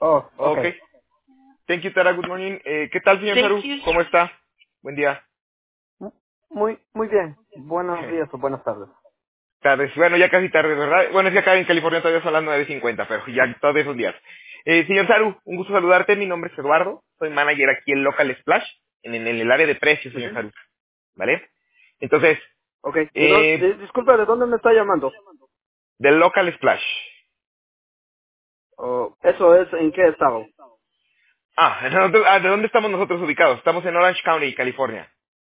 Oh, Ok. okay. Thank you, Tara. Good morning. ¿Qué tal, señor Saru? ¿Cómo está? Buen día. Muy bien. Buenos días o buenas tardes. Tardes. Bueno, ya casi tarde, ¿verdad? Bueno, es que acá en California todavía son las 9:50, pero ya todavía esos días. Señor Saru, un gusto saludarte. Mi nombre es Eduardo. Soy manager aquí en Local Splash, en el área de precios, señor Ujú. Saru. ¿Vale? Entonces, Okay. eh, Disculpa, ¿de dónde me está llamando? del Local Splash. Oh, eso es, ¿en qué estado? ¿De dónde estamos nosotros ubicados? Estamos en Orange County, California.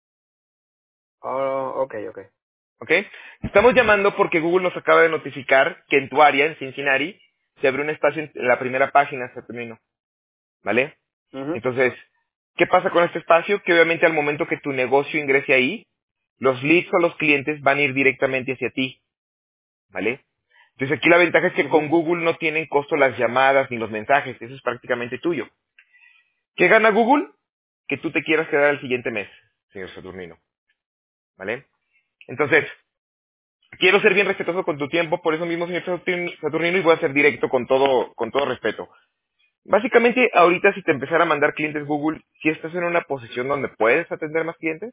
Oh, okay. ¿Ok? Estamos llamando porque Google nos acaba de notificar que en tu área, en Cincinnati, se abrió un espacio en la primera página, se terminó. ¿Vale? Mhm. Entonces, ¿qué pasa con este espacio? Que obviamente al momento que tu negocio ingrese ahí, los leads o los clientes van a ir directamente hacia ti. ¿Vale? Entonces aquí la ventaja es que con Mhm. Google no tienen costo las llamadas ni los mensajes. Eso es prácticamente tuyo. ¿Qué gana Google? Que tú te quieras quedar el siguiente mes, señor Saturnino. ¿Vale? Entonces, quiero ser bien respetuoso con tu tiempo, por eso mismo, señor Saturnino, y voy a ser directo con todo respeto. Básicamente, ahorita si te empezara a mandar clientes Google, si estás en una posición donde puedes atender más clientes,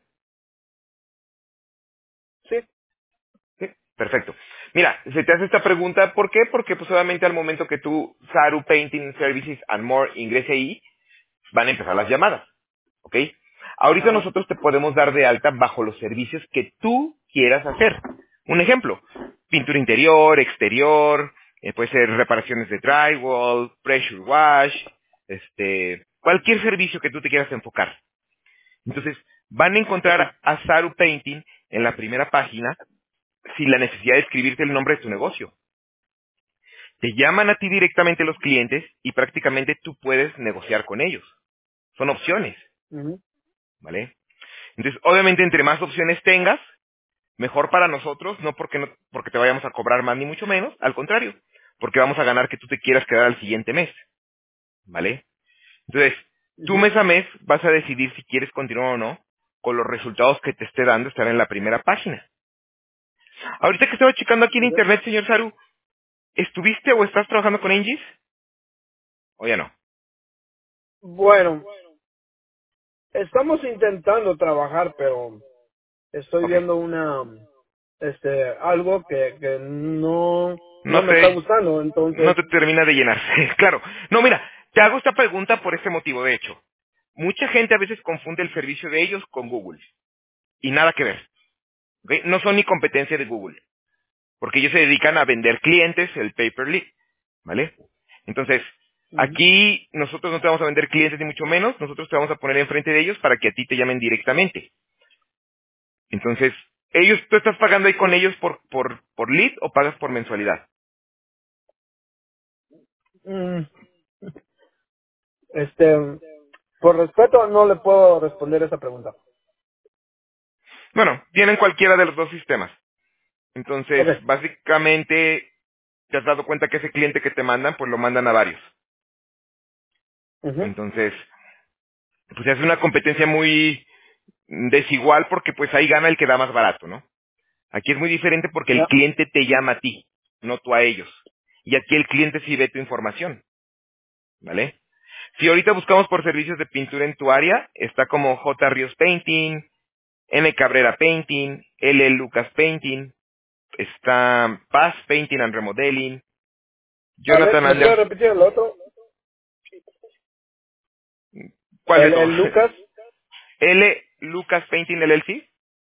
Sí. ¿sí? Perfecto. Mira, se te hace esta pregunta, ¿por qué? Porque pues obviamente al momento que tú, Saru Painting Services and More, ingrese ahí, van a empezar las llamadas, ¿ok? Ahorita Ajá. nosotros te podemos dar de alta bajo los servicios que tú quieras hacer. Un ejemplo, pintura interior, exterior, puede ser reparaciones de drywall, pressure wash, cualquier servicio que tú te quieras enfocar. Entonces, van a Okay. encontrar a Saru Painting en la primera página sin la necesidad de escribirte el nombre de tu negocio. Te llaman a ti directamente los clientes y prácticamente tú puedes negociar con ellos. Son opciones, Mhm. ¿vale? Entonces, obviamente, entre más opciones tengas, mejor para nosotros, no porque te vayamos a cobrar más ni mucho menos, al contrario, porque vamos a ganar que tú te quieras quedar al siguiente mes, ¿vale? Entonces, tú Mhm. mes a mes vas a decidir si quieres continuar o no con los resultados que te esté dando estar en la primera página. Ahorita que estaba checando aquí en Okay. internet, señor Saru, ¿estuviste o estás trabajando con Engis? ¿O ya no? Bueno, estamos intentando trabajar, pero estoy Ok. viendo algo que no No me está te, gustando, no entonces. te termina de llenar. Claro. No, mira, te hago esta pregunta por este motivo, de hecho. Mucha gente a veces confunde el servicio de ellos con Google. Y nada que ver. ¿Ok? No son ni competencia de Google. Porque ellos se dedican a vender clientes el pay-per-lead. ¿Vale? Entonces, Ujú. aquí nosotros no te vamos a vender clientes ni mucho menos. Nosotros te vamos a poner enfrente de ellos para que a ti te llamen directamente. Entonces, ¿tú estás pagando ahí con ellos por lead o pagas por mensualidad? Mm, Este, por respeto no le puedo responder esa pregunta. Bueno, tienen cualquiera de los dos sistemas. Entonces, Okay. básicamente, te has dado cuenta que ese cliente que te mandan, pues lo mandan a varios. Ujú. Entonces, pues es una competencia muy desigual porque pues ahí gana el que da más barato, ¿no? Aquí es muy diferente porque el Ya. cliente te llama a ti, no tú a ellos. Y aquí el cliente sí ve tu información, ¿vale? Si ahorita buscamos por servicios de pintura en tu área, está como J. Ríos Painting, N. Cabrera Painting, L. Lucas Painting, está Paz Painting and Remodeling, A ver, Jonathan ¿me puede Anders, repetir el otro? ¿cuál de El todos? Lucas. L. Lucas Painting LLC,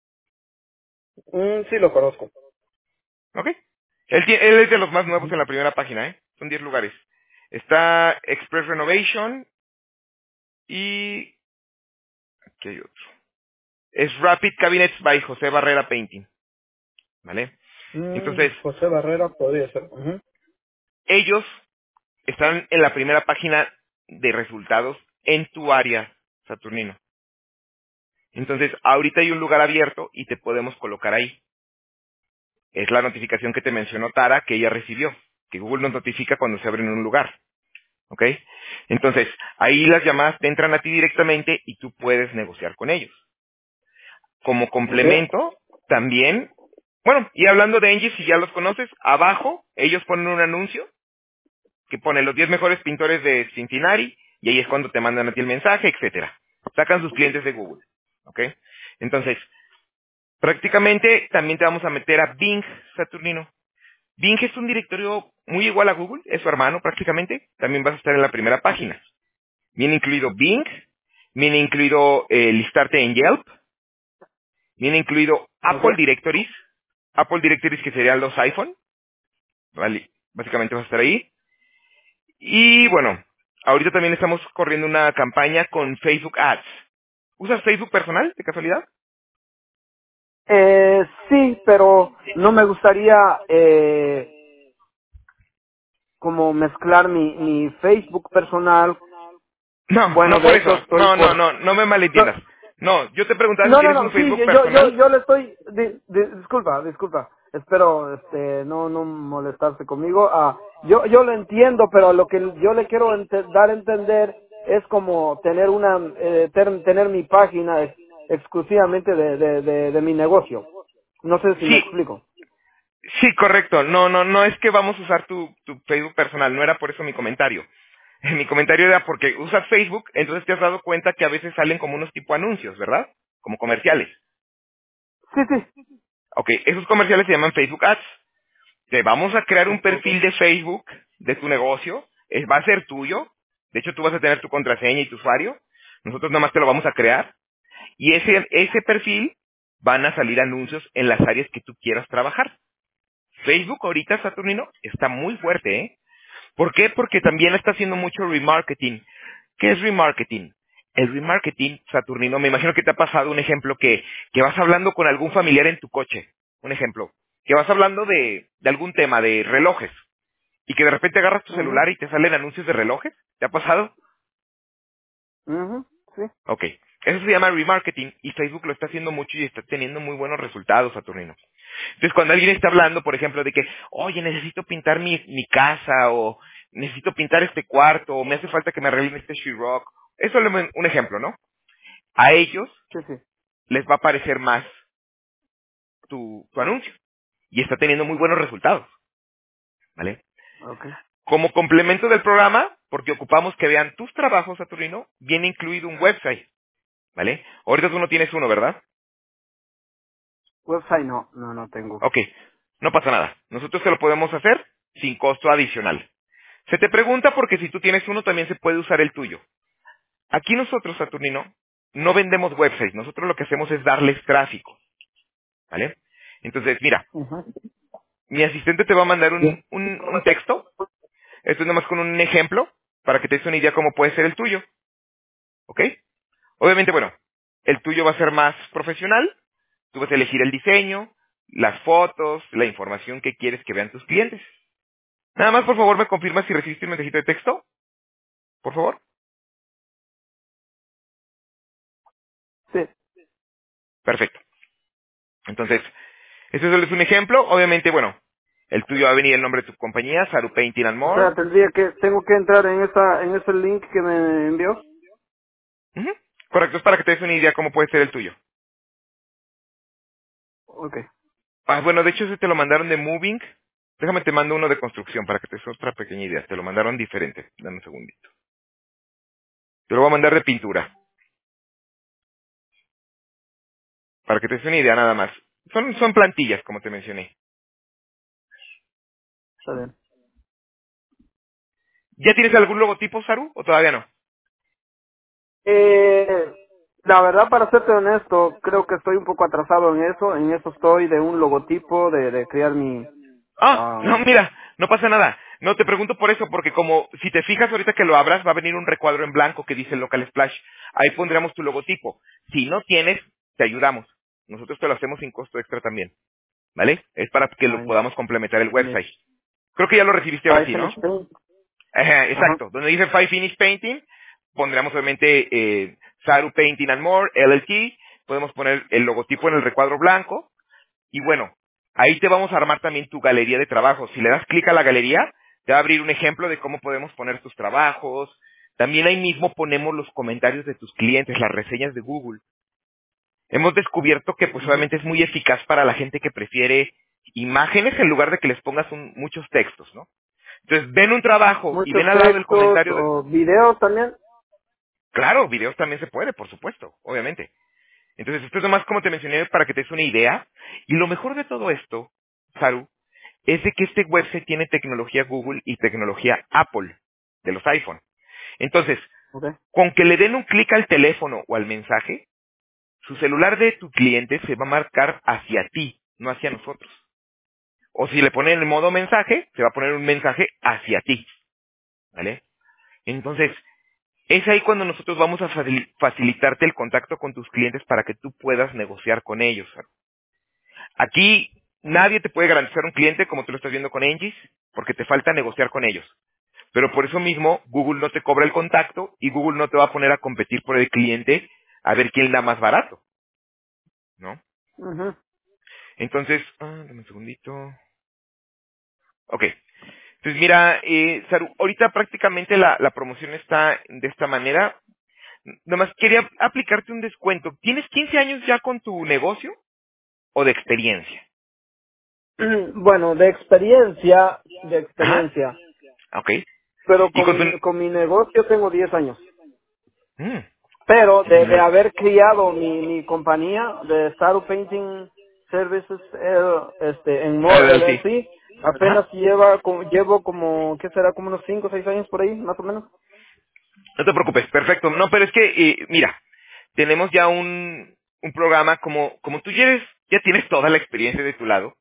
Sí lo conozco. ¿ok? Él es de los más nuevos Ujú. en la primera página, ¿eh? Son 10 lugares. Está Express Renovation y... ¿qué hay otro? Es Rapid Cabinets by José Barrera Painting, ¿vale? Entonces, José Barrera podría ser. Ujú. ellos están en la primera página de resultados en tu área, Saturnino. Entonces, ahorita hay un lugar abierto y te podemos colocar ahí. Es la notificación que te mencionó Tara que ella recibió, que Google nos notifica cuando se abre en un lugar. ¿Ok? Entonces, ahí las llamadas te entran a ti directamente y tú puedes negociar con ellos. Como Okay. complemento, también, bueno, y hablando de Engie, si ya los conoces, abajo ellos ponen un anuncio que pone los 10 mejores pintores de Cincinnati, y ahí es cuando te mandan a ti el mensaje, etcétera. Sacan sus clientes de Google. ¿Ok? Entonces, prácticamente también te vamos a meter a Bing, Saturnino. Bing es un directorio muy igual a Google, es su hermano prácticamente. También vas a estar en la primera página. Viene incluido Bing, viene incluido listarte en Yelp, viene incluido Ok. Apple Directories que serían los iPhone, ¿vale? Básicamente vas a estar ahí. Y bueno, ahorita también estamos corriendo una campaña con Facebook Ads. ¿Usas Facebook personal, de casualidad? Sí, pero no me gustaría como mezclar mi Facebook personal. No, Bueno, no por de eso. hecho estoy No, no, por... no, no me No, malentiendas. No, yo te preguntaba si no, no, tienes un no, sí, Facebook personal. yo le estoy... disculpa. Espero no molestarse conmigo. Yo lo entiendo, pero lo que yo le quiero dar a entender es como tener tener mi página exclusivamente de mi negocio. No sé si me Sí, explico. sí, correcto. No, no, no es que vamos a usar tu Facebook personal. No era por eso mi comentario. Mi comentario era porque usas Facebook, entonces te has dado cuenta que a veces salen como unos tipo anuncios, ¿verdad? Como comerciales. Sí, sí. Ok, esos comerciales se llaman Facebook Ads. Te vamos a crear un Ok. perfil de Facebook de tu negocio. Va a ser tuyo. De hecho, tú vas a tener tu contraseña y tu usuario. Nosotros nada más te lo vamos a crear. Y ese perfil van a salir anuncios en las áreas que tú quieras trabajar. Facebook ahorita, Saturnino, está muy fuerte, ¿eh? ¿Por qué? Porque también está haciendo mucho remarketing. ¿Qué es remarketing? El remarketing, Saturnino, me imagino que te ha pasado un ejemplo que vas hablando con algún familiar en tu coche. Un ejemplo. Que vas hablando de algún tema, de relojes. Y que de repente agarras tu Ujú, celular y te salen anuncios de relojes. ¿Te ha pasado? ujú, sí. Ok. Eso se llama remarketing y Facebook lo está haciendo mucho y está teniendo muy buenos resultados, Saturnino. Entonces, cuando alguien está hablando, por ejemplo, de que, oye, necesito pintar mi casa, o necesito pintar este cuarto, o me hace falta que me arreglen este sheetrock, eso es un ejemplo, ¿no? A ellos Sí, sí. les va a aparecer más tu anuncio. Y está teniendo muy buenos resultados, ¿vale? Ok. Como complemento del programa, porque ocupamos que vean tus trabajos, Saturnino, viene incluido un website, ¿vale? Ahorita tú no tienes uno, ¿verdad? Website no tengo. Ok, no pasa nada. Nosotros te lo podemos hacer sin costo adicional. Se te pregunta porque si tú tienes uno también se puede usar el tuyo. Aquí nosotros, Saturnino, no vendemos websites. Nosotros lo que hacemos es darles tráfico, ¿vale? Entonces, mira, Ujú. mi asistente te va a mandar Bien. un texto. Esto es nomás con un ejemplo para que te des una idea cómo puede ser el tuyo, ¿ok? Obviamente, bueno, el tuyo va a ser más profesional. Tú vas a elegir el diseño, las fotos, la información que quieres que vean tus clientes. Nada más, por favor, me confirmas si recibiste un mensajito de texto, por favor. Sí. Perfecto. Entonces, ese solo es un ejemplo. Obviamente, bueno, el tuyo va a venir el nombre de tu compañía, Saru Painting and O More. sea, tengo que entrar en ese link que me envió. Ujú. Correcto, es para que te des una idea cómo puede ser el tuyo. Ok. Ah, bueno, de hecho, ese te lo mandaron de Moving. Déjame te mando uno de construcción para que te des otra pequeña idea. Te lo mandaron diferente. Dame un segundito. Te lo voy a mandar de pintura, para que te des una idea nada más. Son plantillas, como te mencioné. Está bien. ¿Ya tienes algún logotipo, Saru, o todavía no? Eh, la verdad, para serte honesto, creo que estoy un poco atrasado en eso. En eso estoy de un logotipo, de crear mi... Ah, no, am, mira, no pasa nada. No, te pregunto por eso, porque como si te fijas ahorita que lo abras, va a venir un recuadro en blanco que dice Local Splash. Ahí pondremos tu logotipo. Si no tienes, te ayudamos. Nosotros te lo hacemos sin costo extra también, ¿vale? Es para que lo my podamos complementar el finish. website. Creo que ya lo recibiste ahora Five sí, ¿no? finish paint. Ajá, Ajá. exacto. Donde dice Five Finish Painting, pondremos obviamente Saru Painting and More, LLT. Podemos poner el logotipo en el recuadro blanco. Y bueno, ahí te vamos a armar también tu galería de trabajos. Si le das clic a la galería, te va a abrir un ejemplo de cómo podemos poner tus trabajos. También ahí mismo ponemos los comentarios de tus clientes, las reseñas de Google. Hemos descubierto que pues Ujú. obviamente es muy eficaz para la gente que prefiere imágenes en lugar de que les pongas muchos textos, ¿no? Entonces, ven un trabajo y ven Muchos al lado el textos comentario de... o videos también. Claro, videos también se puede, por supuesto, obviamente. Entonces, esto es nomás como te mencioné para que te des una idea. Y lo mejor de todo esto, Saru, es de que este website tiene tecnología Google y tecnología Apple de los iPhone. Entonces, Okay. con que le den un clic al teléfono o al mensaje, su celular de tu cliente se va a marcar hacia ti, no hacia nosotros. O si le ponen el modo mensaje, se va a poner un mensaje hacia ti, ¿vale? Entonces, es ahí cuando nosotros vamos a facilitarte el contacto con tus clientes para que tú puedas negociar con ellos. Aquí nadie te puede garantizar un cliente como tú lo estás viendo con Engis, porque te falta negociar con ellos. Pero por eso mismo, Google no te cobra el contacto y Google no te va a poner a competir por el cliente a ver quién da más barato, ¿no? Ujú. Entonces, dame un segundito. Ok. Entonces, mira, Saru, ahorita prácticamente la promoción está de esta manera. Nomás quería aplicarte un descuento. ¿Tienes 15 años ya con tu negocio o de experiencia? Bueno, de Ajá. experiencia, Ok. pero Y con tu... con mi negocio tengo 10 años. Mm, Pero de no, haber criado mi compañía de Startup Painting Services en More LLC. LLC, Ajá. apenas llevo como, ¿qué será? Como unos 5 o 6 años por ahí, más o menos. No te preocupes, perfecto. No, pero es que, mira, tenemos ya un programa como tú ya tienes toda la experiencia de tu lado.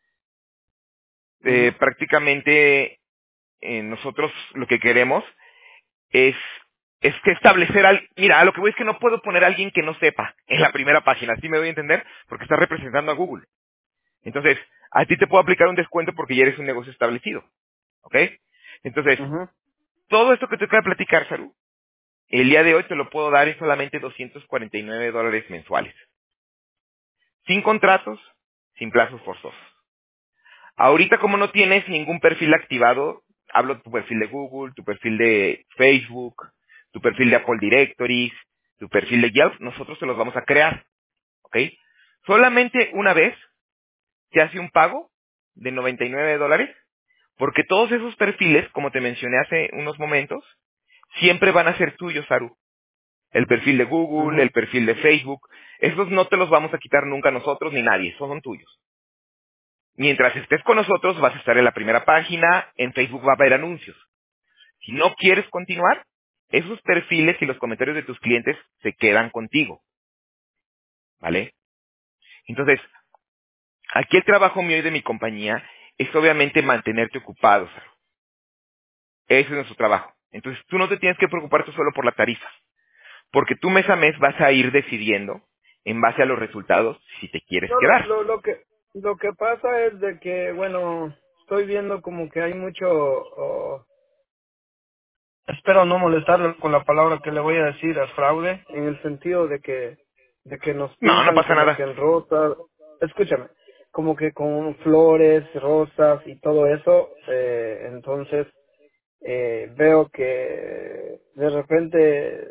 Ujú, Prácticamente nosotros lo que queremos es, es que establecer mira, a lo que voy es que no puedo poner a alguien que no sepa en la primera página, ¿sí me doy a entender? Porque está representando a Google. Entonces, a ti te puedo aplicar un descuento porque ya eres un negocio establecido, ¿ok? Entonces, ujú. todo esto que te acabo de platicar, Saru, el día de hoy te lo puedo dar en solamente $249 mensuales. Sin contratos, sin plazos forzosos. Ahorita como no tienes ningún perfil activado, hablo de tu perfil de Google, tu perfil de Facebook, tu perfil de Apple Directories, tu perfil de Yelp, nosotros te los vamos a crear, ¿ok? Solamente una vez se hace un pago de $99, porque todos esos perfiles, como te mencioné hace unos momentos, siempre van a ser tuyos, Saru. El perfil de Google, Ujú. el perfil de Facebook, esos no te los vamos a quitar nunca nosotros ni nadie, esos son tuyos. Mientras estés con nosotros, vas a estar en la primera página, en Facebook va a haber anuncios. Si no quieres continuar, esos perfiles y los comentarios de tus clientes se quedan contigo, ¿vale? Entonces, aquí el trabajo mío y de mi compañía es obviamente mantenerte ocupado, Saro. Ese es nuestro trabajo. Entonces, tú no te tienes que preocupar tú solo por la tarifa, porque tú mes a mes vas a ir decidiendo, en base a los resultados, si te quieres No, quedar. lo que pasa es de que, bueno, estoy viendo como que hay mucho. Espero no molestarlo con la palabra que le voy a decir a fraude, en el sentido de que nos No, no pintan pasa como nada. que en rosa, escúchame, como que con flores, rosas y todo eso, entonces veo que de repente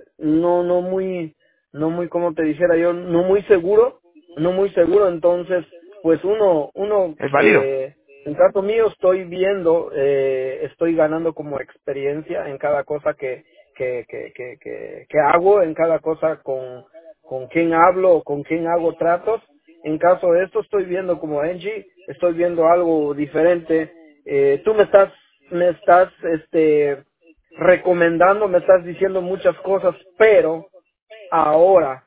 no muy como te dijera yo, no muy seguro, entonces pues uno Es válido. en caso mío estoy viendo, estoy ganando como experiencia en cada cosa que hago, en cada cosa con quién hablo o con quién hago tratos. En caso de esto estoy viendo como Angie, estoy viendo algo diferente. Tú me estás, recomendando, me estás diciendo muchas cosas, pero ahora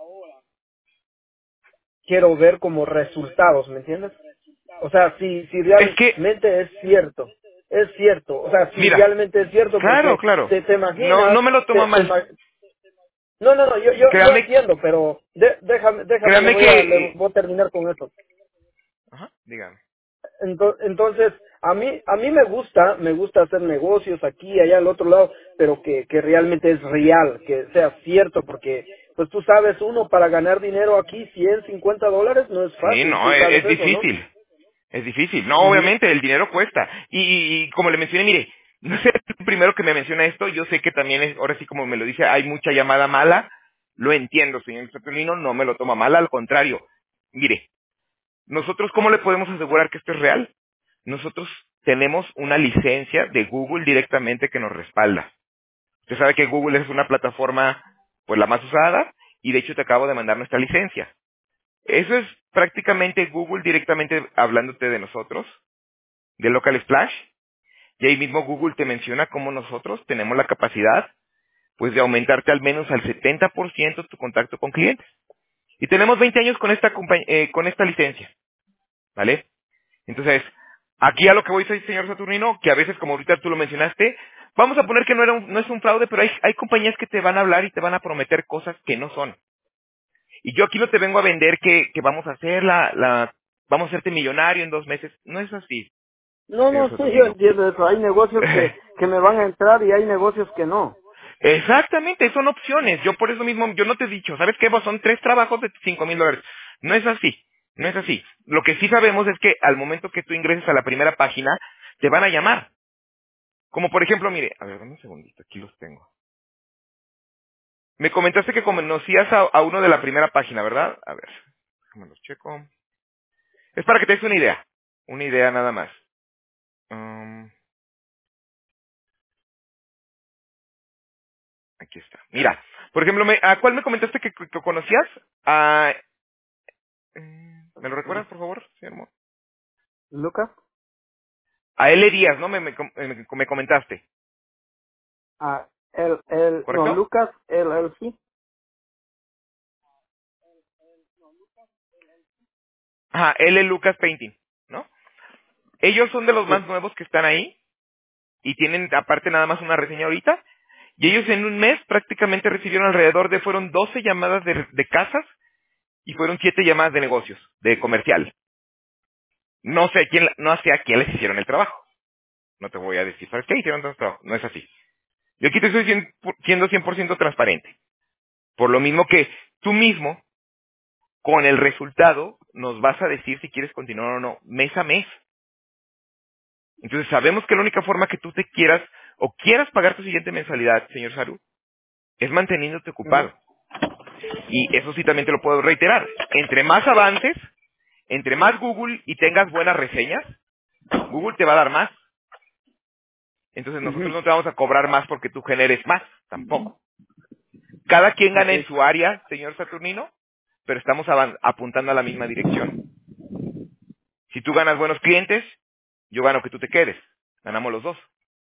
quiero ver como resultados, ¿me entiendes? O sea, si Es que, realmente es cierto, o sea, si mira, realmente es cierto, claro, porque claro. te No, imaginas, no me lo toma mal. no, yo Créame, entiendo, pero déjame, créame que... le voy a terminar con esto. Ajá, dígame. Entonces, a mí me gusta hacer negocios aquí, allá, al otro lado, pero que realmente es real, que sea cierto, porque, pues tú sabes, uno para ganar dinero aquí, $150 no es Sí, fácil, no, tú sabes es eso, ¿no? difícil. Es difícil. No, Ujú, obviamente, el dinero cuesta. Y como le mencioné, mire, no sé el primero que me menciona esto, yo sé que también es, ahora sí como me lo dice, hay mucha llamada mala. Lo entiendo, señor Saturnino, no me lo toma mal, al contrario. Mire, nosotros, ¿cómo le podemos asegurar que esto es real? Nosotros tenemos una licencia de Google directamente que nos respalda. Usted sabe que Google es una plataforma, pues la más usada, y de hecho te acabo de mandar nuestra licencia. Eso es prácticamente Google directamente hablándote de nosotros, de Local Splash, y ahí mismo Google te menciona cómo nosotros tenemos la capacidad, pues de aumentarte al menos al 70% tu contacto con clientes. Y tenemos 20 años con con esta licencia, ¿vale? Entonces, aquí a lo que voy, soy señor Saturnino, que a veces, como ahorita tú lo mencionaste, vamos a poner que no es un fraude, pero hay compañías que te van a hablar y te van a prometer cosas que no son. Y yo aquí no te vengo a vender que vamos a hacer vamos a hacerte millonario en 2 meses. No es así, No, señor no, sí, yo Saturnino. entiendo eso. Hay negocios que me van a entrar y hay negocios que no. Exactamente, son opciones. Yo por eso mismo, yo no te he dicho, ¿sabes qué? Pues son 3 trabajos de $5,000. No es así, no es así. Lo que sí sabemos es que al momento que tú ingreses a la primera página, te van a llamar. Como por ejemplo, mire, a ver, dame un segundito, aquí los tengo. Me comentaste que conocías a uno de la primera página, ¿verdad? A ver, déjame los checo. Es para que te des una idea nada más. Um, Aquí está. Mira, por ejemplo, ¿a cuál me comentaste que conocías? ¿Me lo recuerdas, por favor, señor Mo? ¿Lucas? A L. Díaz, ¿no? Me comentaste, Ah, no, ¿correcto? Lucas LLC. Ajá, L. Lucas Painting, ¿no? Ellos son de los Sí. más nuevos que están ahí y tienen aparte nada más una reseña ahorita. Y ellos en un mes prácticamente recibieron fueron 12 llamadas de casas y fueron 7 llamadas de negocios, de comercial. No sé a quién les hicieron el trabajo. No te voy a decir, ¿sabes qué? Hicieron tanto trabajo. No es así. Yo aquí te estoy siendo 100% transparente. Por lo mismo que tú mismo, con el resultado, nos vas a decir si quieres continuar o no, mes a mes. Entonces sabemos que la única forma que tú te quieras o quieras pagar tu siguiente mensualidad, señor Saru, es manteniéndote Ujú. ocupado. Y eso sí también te lo puedo reiterar. Entre más avances, entre más Google y tengas buenas reseñas, Google te va a dar más. Entonces nosotros Ujú. no te vamos a cobrar más porque tú generes más, tampoco. Cada quien Ok, gana en su área, señor Saturnino, pero estamos apuntando a la misma dirección. Si tú ganas buenos clientes, yo gano que tú te quedes. Ganamos los dos.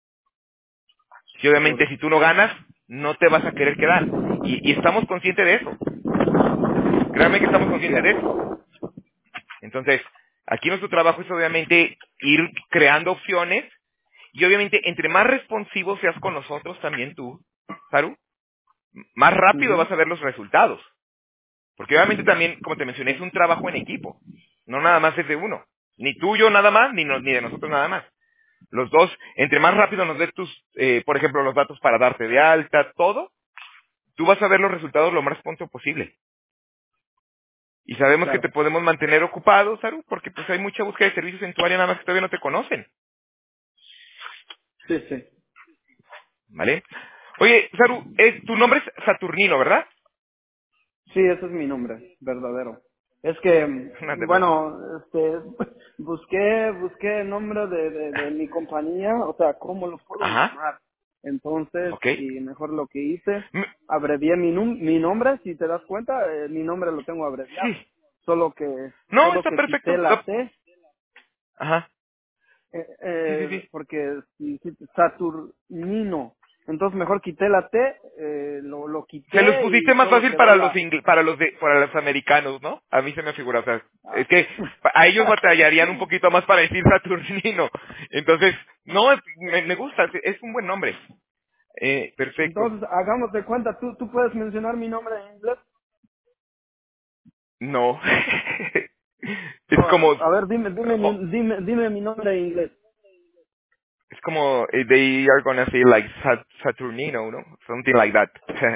Si obviamente si tú no ganas, no te vas a querer quedar. Y estamos conscientes de eso. Créanme que estamos conscientes de eso. Entonces, aquí nuestro trabajo es obviamente ir creando opciones y obviamente entre más responsivo seas con nosotros también tú, Saru, más rápido ujú, vas a ver los resultados. Porque obviamente también, como te mencioné, es un trabajo en equipo. No nada más es de uno. Ni tuyo nada más, ni de nosotros nada más. Los dos, entre más rápido nos des por ejemplo, los datos para darte de alta, todo, tú vas a ver los resultados lo más pronto posible. Y sabemos que claro. te podemos mantener ocupado, Saru, porque pues hay mucha búsqueda de servicios en tu área nada más que todavía no te conocen. Sí, sí. ¿Vale? Oye, Saru, tu nombre es Saturnino, ¿verdad? Sí, ese es mi nombre, verdadero. Es que, No te preocupes. bueno, busqué el nombre de mi compañía, o sea, cómo lo puedo Ajá, llamar. Entonces, ok. y mejor lo que hice, Mm, abrevié mi nombre, si te das cuenta, mi nombre lo tengo abreviado. Sí. Solo que, No, solo está que quité perfecto. la T, Ajá. Sí, sí, sí. porque si Saturnino, entonces mejor quité la T, lo Se los quité pusiste y más solo fácil quedó para los la... para los americanos, ¿no? A mí se me figura, o sea, ah, es que a ellos batallarían un poquito más para decir Saturnino. Entonces, no, me gusta, es un buen nombre. Perfecto. Entonces, hagamos de cuenta, tú puedes mencionar mi nombre en inglés. No. Es Oh, como, a ver, oh, dime mi nombre en inglés. es como, they are gonna say like Saturnino, ¿no? Something like that.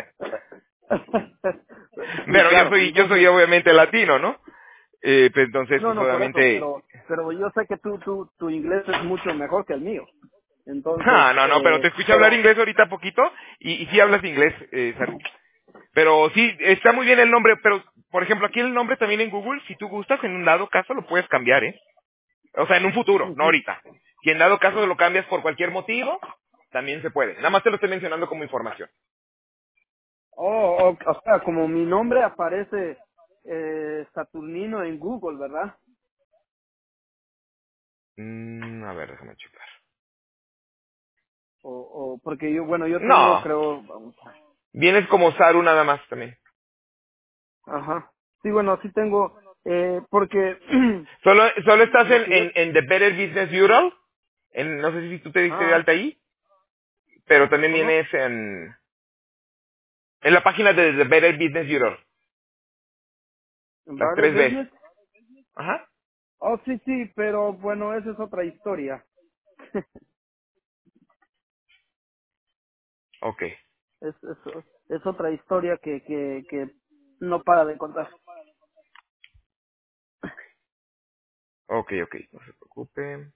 Sí, Pero claro. yo soy Entonces, obviamente latino, ¿no? Pues entonces, no, pues no, por eso, obviamente, pero yo sé que tu inglés es mucho mejor que el mío. Entonces, ah, no, pero te escuché hablar pero, inglés ahorita poquito y sí hablas inglés, Saru. Pero sí, está muy bien el nombre, pero por ejemplo, aquí el nombre también en Google, si tú gustas, en un dado caso lo puedes cambiar, ¿eh? O sea, en un futuro, no ujú, ahorita. Que en dado caso lo cambias por cualquier motivo, también se puede. Nada más te lo estoy mencionando como información. O sea, como mi nombre aparece Saturnino en Google, ¿verdad? A ver, déjame checar. O porque yo, bueno, yo tengo, No, creo, vamos vienes como Saru nada más también. ajá. Sí, bueno, sí tengo, porque Solo estás lo que yo, en The Better Business Bureau. No sé si tú te diste de ah, alta ahí, pero también ¿cómo? vienes en la página de The Better Business Bureau. ¿En Las Barter tres Bs. Business? Ajá. Oh, sí, sí, pero bueno, esa es otra historia. Ok, es otra historia que no para de contar. ok, ok. No se preocupe.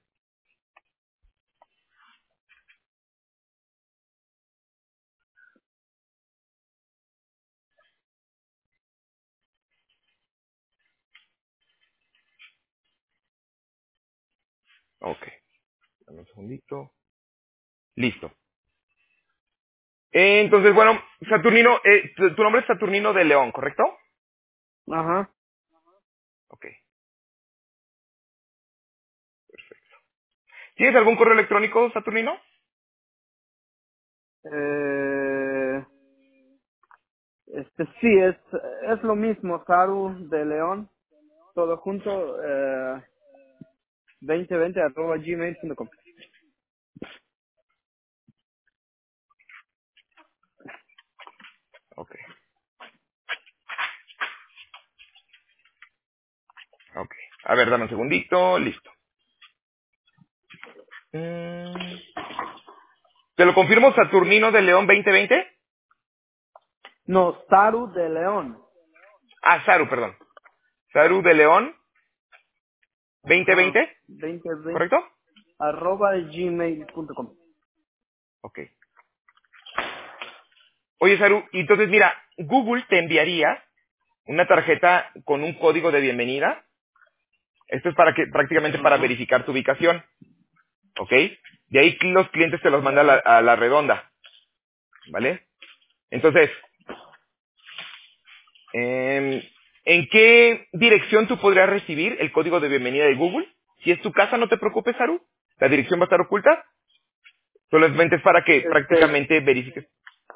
Ok, dame un segundito. Listo. Entonces, bueno, Saturnino, tu nombre es Saturnino de León, ¿correcto? Ajá. Ok. ¿Tienes algún correo electrónico, Saturnino? Eh, sí, es lo mismo, Saru de León, todo junto, 2020@gmail.com. Ok, ok. A ver, dame un segundito. Listo. Mm, ¿Te lo confirmo, Saturnino de León 2020? No, Saru de León. Ah, Saru, perdón. Saru de León Ajá, 2020, 2020 ¿correcto? @gmail.com. Ok. Oye, Saru, y entonces mira, Google te enviaría una tarjeta con un código de bienvenida. Esto es prácticamente para Ajá. verificar tu ubicación, ¿ok? De ahí los clientes te los mandan a la redonda, ¿vale? Entonces, em, ¿en qué dirección tú podrías recibir el código de bienvenida de Google? Si es tu casa, no te preocupes, Saru. La dirección va a estar oculta. Solamente es para que Este, prácticamente verifiques.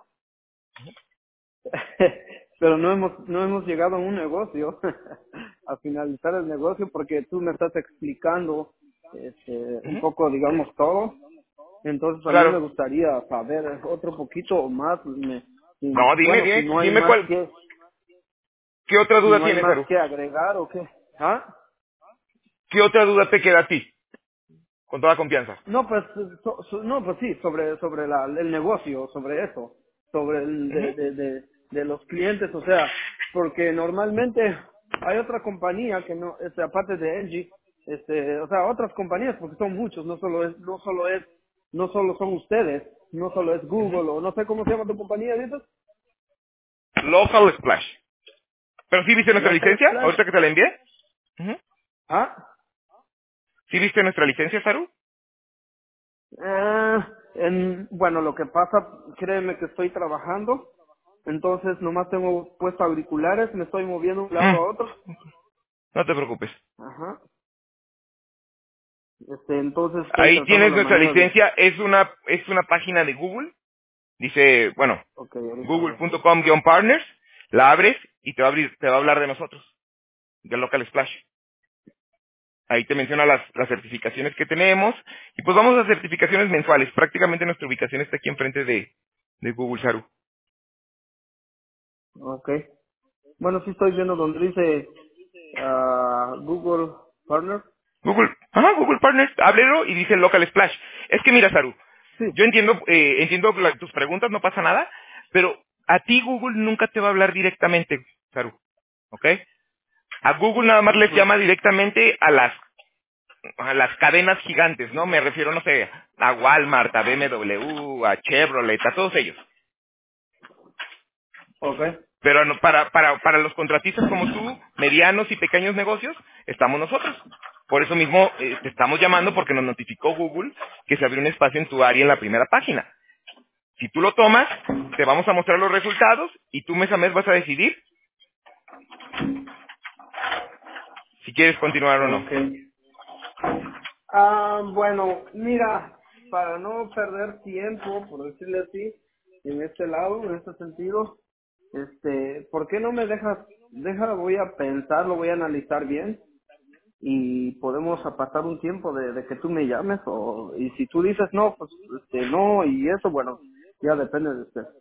pero no hemos llegado a un negocio, a finalizar el negocio, porque tú me estás explicando un Ujú. poco, digamos, todo. Entonces a mí me Claro. gustaría saber otro poquito más, No, dime, bueno, si dime, no hay dime más ¿qué otra si duda no hay tienes, más Saru? que agregar o qué. ¿Ah? ¿Qué otra duda te queda a ti? Con toda confianza. No, pues, no, pues sí, sobre el negocio, sobre eso, sobre el Ujú. de los clientes, o sea, porque normalmente hay otra compañía que no, aparte de LG, o sea, otras compañías, porque son muchos, no solo son ustedes, no solo es Ujú. Google, o no sé cómo se llama tu compañía, ¿dices? Local Splash. ¿Pero sí viste nuestra Local licencia? Splash. Ahorita que te la envié. Ujú. ¿Ah? ¿Sí viste nuestra licencia, Saru? Bueno, lo que pasa, créeme que estoy trabajando, entonces nomás tengo puesto auriculares, me estoy moviendo de un lado Mm, a otro. No te preocupes. Ajá. Entonces estoy Ahí tratando tienes la nuestra manera de... licencia. Es una página de Google. Dice, bueno, Ok, ahorita veo. google.com-partners. La abres y te va a hablar de nosotros, de Local Splash. Ahí te menciona las certificaciones que tenemos. Y pues vamos a certificaciones mensuales. Prácticamente nuestra ubicación está aquí enfrente de Google, Saru. Ok. Bueno, sí estoy viendo donde dice Google Partner. Google Partners, ábrelo y dice Local Splash. Es que mira, Saru, Sí. yo entiendo tus preguntas, no pasa nada, pero a ti Google nunca te va a hablar directamente, Saru, ¿ok? A Google nada más les Ajá. llama directamente a las cadenas gigantes, ¿no? Me refiero, no sé, a Walmart, a BMW, a Chevrolet, a todos ellos. Ok. Pero para los contratistas como tú, medianos y pequeños negocios, estamos nosotros. Por eso mismo te estamos llamando porque nos notificó Google que se abrió un espacio en tu área en la primera página. Si tú lo tomas, te vamos a mostrar los resultados y tú mes a mes vas a decidir si quieres continuar o no. Ok. Bueno, mira, para no perder tiempo, por decirle así, en este lado, en este sentido, ¿por qué no me voy a pensarlo, voy a analizar bien y podemos apartar un tiempo de que tú me llames y si tú dices no, pues no y eso, bueno, ya depende de usted.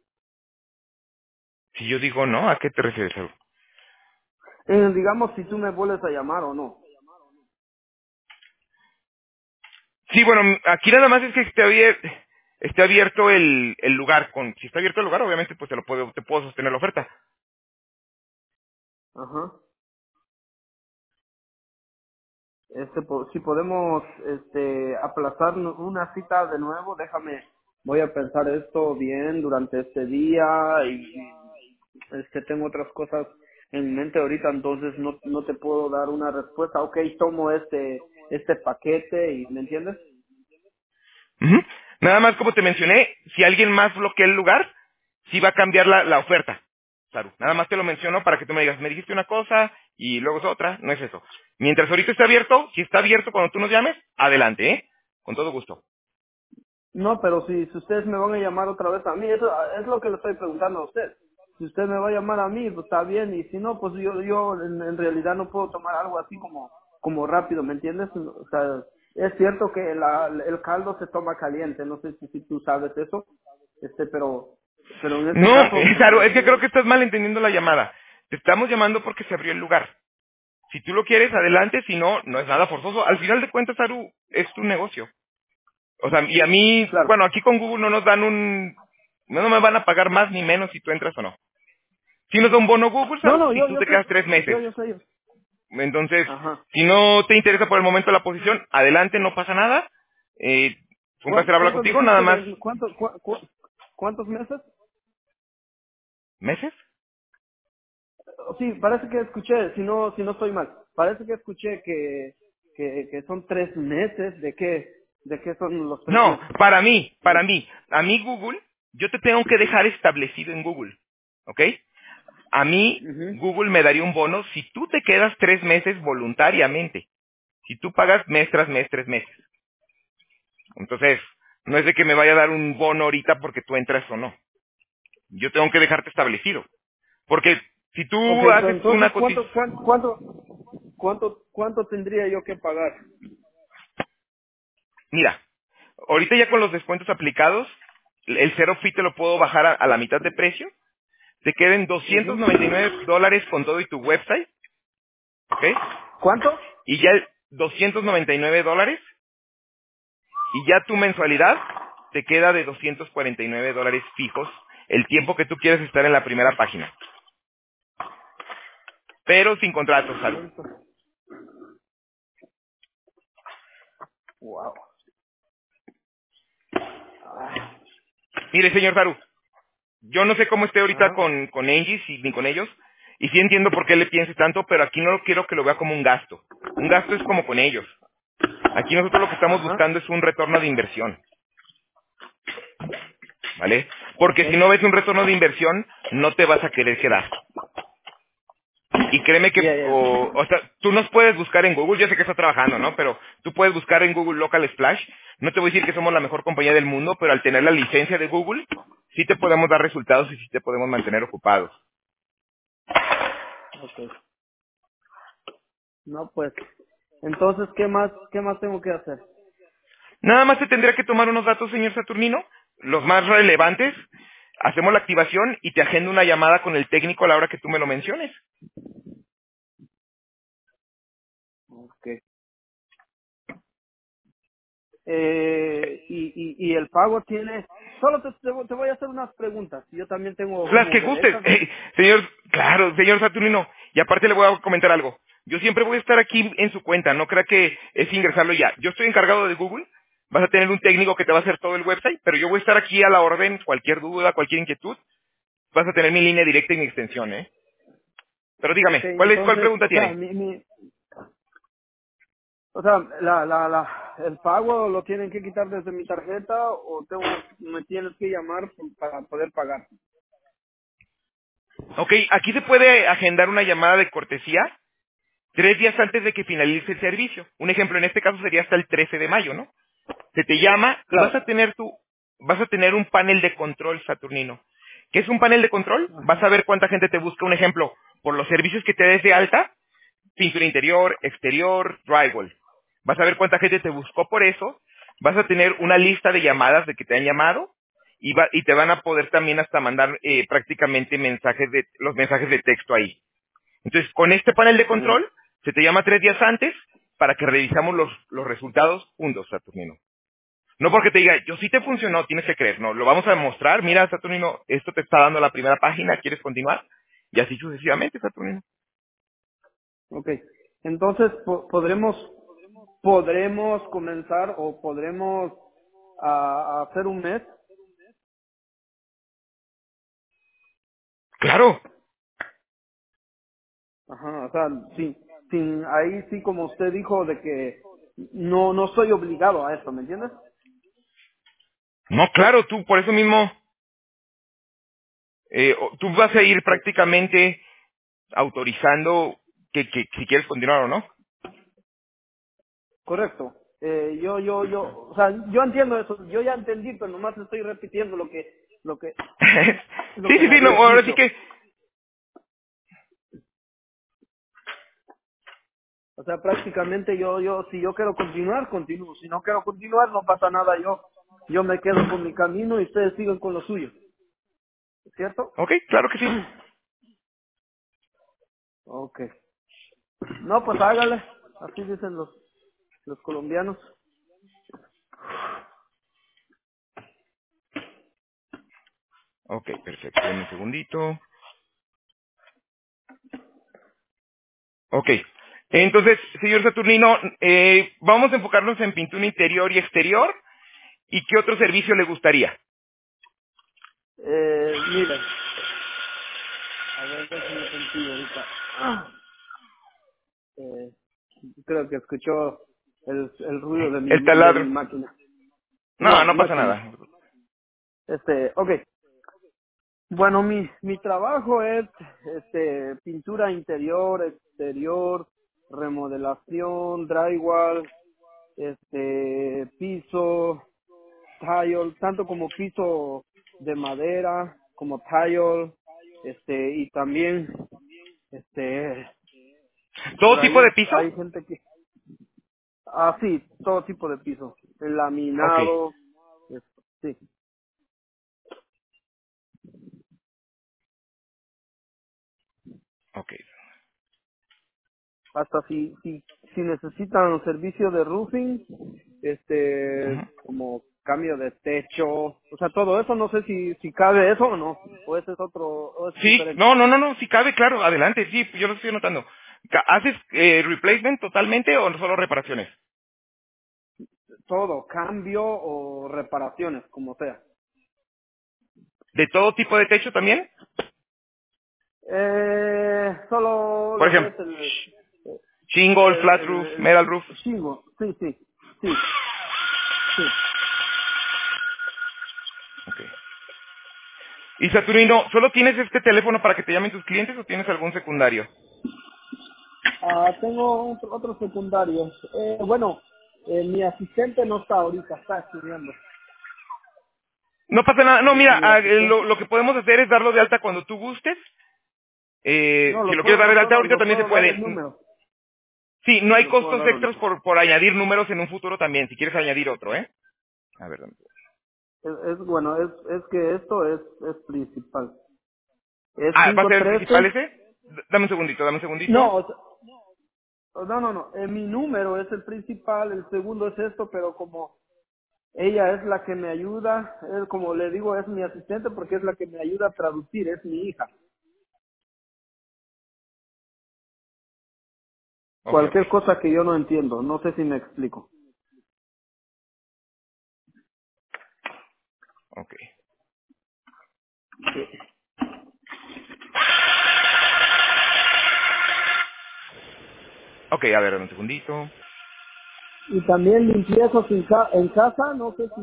Si yo digo no, ¿a qué te refieres, Saúl? Digamos si tú me vuelves a llamar o no. Sí, bueno, aquí nada más es que esté abierto el lugar. Si está abierto el lugar, obviamente pues te puedo sostener la oferta. Ajá. Si podemos aplazar una cita de nuevo, voy a pensar esto bien durante este día y tengo otras cosas en mente ahorita, entonces no te puedo dar una respuesta. Ok, tomo este paquete y ¿me entiendes? Ujú. Nada más como te mencioné, si alguien más bloquea el lugar, sí va a cambiar la oferta. Claro, nada más te lo menciono para que tú me digas, me dijiste una cosa y luego es otra, no es eso. Mientras ahorita está abierto, si está abierto cuando tú nos llames, adelante, ¿eh? Con todo gusto. No, pero si ustedes me van a llamar otra vez a mí, eso es lo que le estoy preguntando a usted. Si usted me va a llamar a mí, pues está bien, y si no, pues yo en realidad no puedo tomar algo así como rápido, ¿me entiendes? O sea, es cierto que el caldo se toma caliente, no sé si tú sabes eso, pero en este No, caso, claro, es que creo que estás mal entendiendo la llamada. Te estamos llamando porque se abrió el lugar. Si tú lo quieres, adelante, si no, no es nada forzoso. Al final de cuentas, Aru, es tu negocio. O sea, y a mí, claro. bueno, aquí con Google no nos dan no me van a pagar más ni menos si tú entras o no. Si nos da un bono Google, No, Saru, no, y tú yo te sé, quedas 3 meses. yo sé. Entonces, Ajá. si no te interesa por el momento la posición, adelante, no pasa nada. Fue un placer hablar ¿Cuánto contigo, nada dijiste más. cuántos meses? ¿Meses? Sí, parece que escuché, si no estoy mal, parece que escuché que son 3 meses. ¿De qué son los tres No, meses? a mí Google, yo te tengo que dejar establecido en Google, ¿ok? A mí Ujú. Google me daría un bono si tú te quedas 3 meses voluntariamente. Si tú pagas mes tras mes, 3 meses. Entonces, no es de que me vaya a dar un bono ahorita porque tú entras o no. Yo tengo que dejarte establecido. Porque si Ok, tú haces entonces, una cotización, ¿cuánto tendría yo que pagar? mira, ahorita ya con los descuentos aplicados, el cero fee te lo puedo bajar a la mitad de precio. Te queden Ujú. $299 con todo y tu website, ¿ok? ¿Cuánto? Y ya $299 y ya tu mensualidad te queda de $249 fijos el tiempo que tú quieres estar en la primera página. Pero sin contrato, Saru. 200. Wow. Ah, Mire, señor Saru, yo no sé cómo esté ahorita ajá, con Engis ni con ellos, y sí entiendo por qué le piense tanto, pero aquí no quiero que lo vea como un gasto. Un gasto es como con ellos. Aquí nosotros lo que estamos ajá. buscando es un retorno de inversión, ¿vale? Ok. Porque si no ves un retorno de inversión, no te vas a querer quedar. Y créeme que, Ya, ya. o sea, tú nos puedes buscar en Google, yo sé que está trabajando, ¿no? Pero tú puedes buscar en Google Local Splash. No te voy a decir que somos la mejor compañía del mundo, pero al tener la licencia de Google, sí te podemos dar resultados y sí te podemos mantener ocupados. Ok. No, pues. Entonces, ¿qué más tengo que hacer? Nada más te tendría que tomar unos datos, señor Saturnino, los más relevantes. Hacemos la activación y te agendo una llamada con el técnico a la hora que tú me lo menciones. Ok. Y el pago tiene. Solo te voy a hacer unas preguntas. Yo también tengo Las como que gustes. derechos. Señor, claro, señor Saturnino. Y aparte le voy a comentar algo. Yo siempre voy a estar aquí en su cuenta, no crea que es ingresarlo ya. Yo estoy encargado de Google. Vas a tener un técnico que te va a hacer todo el website, pero yo voy a estar aquí a la orden, cualquier duda, cualquier inquietud. Vas a tener mi línea directa y mi extensión, ¿eh? Pero Ok, dígame, ¿cuál entonces, pregunta o sea, tiene? O sea, el pago lo tienen que quitar desde mi tarjeta o me tienes que llamar para poder pagar. Ok, aquí se puede agendar una llamada de cortesía 3 días antes de que finalice el servicio. Un ejemplo, en este caso sería hasta el 13 de mayo, ¿no? Se te llama y Claro. vas a tener un panel de control, Saturnino. ¿Qué es un panel de control? Vas Ajá. a ver cuánta gente te busca. Un ejemplo, por los servicios que te des de alta, pintura interior, exterior, drywall. Vas a ver cuánta gente te buscó por eso. Vas a tener una lista de llamadas de que te han llamado y te van a poder también hasta mandar prácticamente los mensajes de texto ahí. Entonces, con este panel de Ya. control, se te llama 3 días antes para que revisamos los resultados juntos, Saturnino. No porque te diga, yo sí te funcionó, tienes que creer. No, lo vamos a demostrar. Mira, Saturnino, esto te está dando la primera página, ¿quieres continuar? Y así sucesivamente, Saturnino. Ok. Entonces, podremos comenzar o podremos a hacer un mes. Claro. Ajá, o sea, ahí sí como usted dijo de que no estoy obligado a esto, ¿me entiendes? No, claro, tú por eso mismo, tú vas a ir Sí. prácticamente autorizando que si quieres continuar o no. Correcto. O sea, yo entiendo eso, yo ya entendí, pero nomás estoy repitiendo lo Sí, que sí, me sí, no, habías ahora sí dicho. que, O sea, prácticamente si yo quiero continuar, continúo. Si no quiero continuar, no pasa nada. Yo me quedo con mi camino y ustedes siguen con lo suyo. ¿Cierto? ok, claro que sí. Ok. No, pues hágale. Así dicen los colombianos. Ok, perfecto, denme un segundito. Ok. Entonces, señor Saturnino, vamos a enfocarnos en pintura interior y exterior. ¿Y qué otro servicio le gustaría? Mire, a ver, déjame contigo ahorita. Eh, creo que escuchó el ruido El de mi taladro. máquina. No, No, no no pasa es mío. nada. Ok. Bueno, mi trabajo es pintura interior, exterior, remodelación, drywall, piso, tile, tanto como piso de madera, como tile, y también, este, ¿Todo por tipo ahí de piso? hay gente que, sí, todo tipo de piso, el Ok, laminado, es- sí. ok. Hasta si necesitan servicio de roofing, Ujú. como cambio de techo, o sea, todo eso, no sé si cabe eso o no, o ese es otro, o es Sí, diferente. no, si cabe, claro, adelante, sí, yo lo estoy anotando. ¿Haces replacement totalmente o solo reparaciones? Todo, cambio o reparaciones, como sea. ¿De todo tipo de techo también? Solo Por lo que es ejemplo, el, shingle, flat el, roof, el metal roof. shingle, sí, sí, sí, sí. Ok. Y Saturnino, ¿solo tienes este teléfono para que te llamen tus clientes o tienes algún secundario? Tengo otros secundarios. Bueno, mi asistente no está ahorita, está estudiando. No pasa nada. No, mira, Mi asistente. lo que podemos hacer es darlo de alta cuando tú gustes. No, Si lo quieres dar de alta ahorita lo también se puedo dar el puede. número. Sí, no hay Lo puedo costos dar extras ahorita. por añadir números en un futuro también, si quieres añadir otro, ¿eh? A ver, Bueno, es que esto es principal. Es ¿va a ser el principal 513. ese? Dame un segundito, dame un segundito. No, no. Mi número es el principal, el segundo es esto, pero como ella es la que me ayuda, como le digo, es mi asistente porque es la que me ayuda a traducir, es mi hija. Ok, ok, Cualquier cosa que yo no entiendo, no sé si me explico. ok. Ok, a ver, dame un segundito. Y también limpiezas en casa, no sé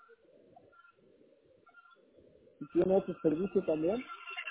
si tiene ese servicio también.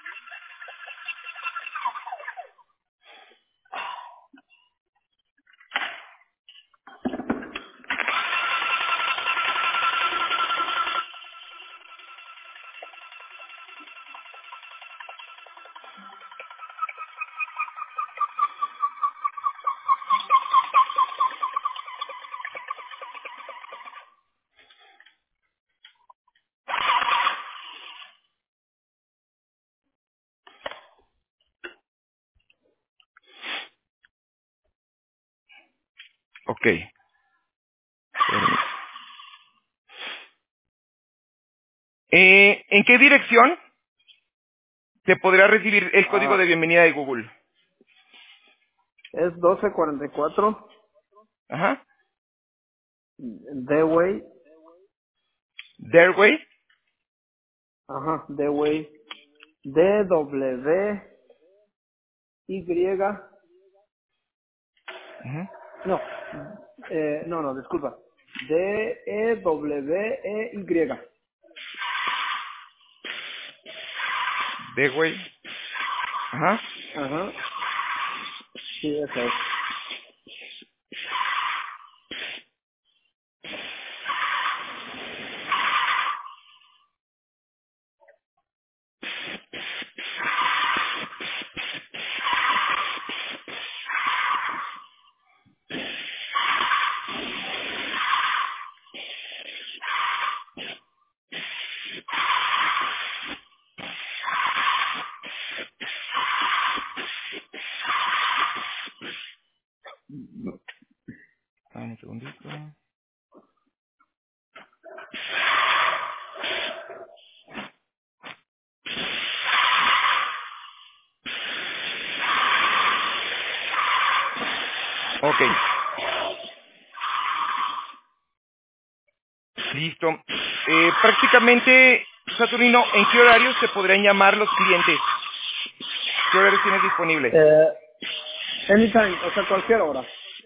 Ok. ¿En qué dirección te podrá recibir el código de Ah, bienvenida de Google? es 1244 Ajá. Dewey, Derway. ajá, Dewey, DWY, Ujú. no, no, disculpa, DEWEY, Derway. Ajá. ajá, sí, eso es. Dame un segundito. Ok. Listo. Prácticamente, Saturnino, ¿en qué horarios te podrían llamar los clientes? ¿Qué horarios tienes disponible? Eh, Anytime, o sea, cualquier hora,